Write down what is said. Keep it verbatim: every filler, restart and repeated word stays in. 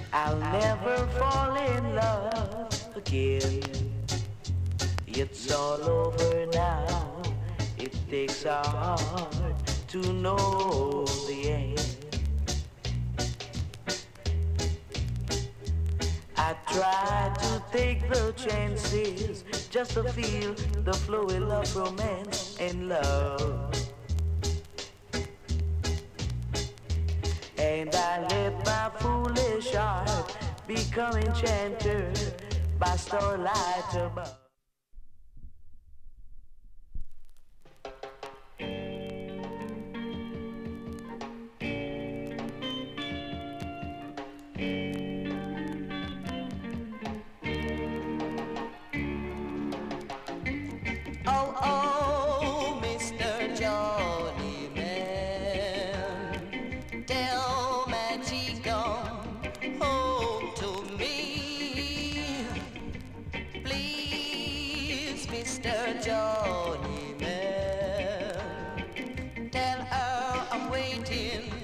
I'll never fall in love again. It's all over now. It takes a heart to know the end. I try to take the chances just to feel the flowing of romance and love. And I let my foolish heart become enchanted by starlight above. Oh, oh, Mister Johnny Man, tell Magic come home to me. Please, Mister Johnny Man, tell her I'm waiting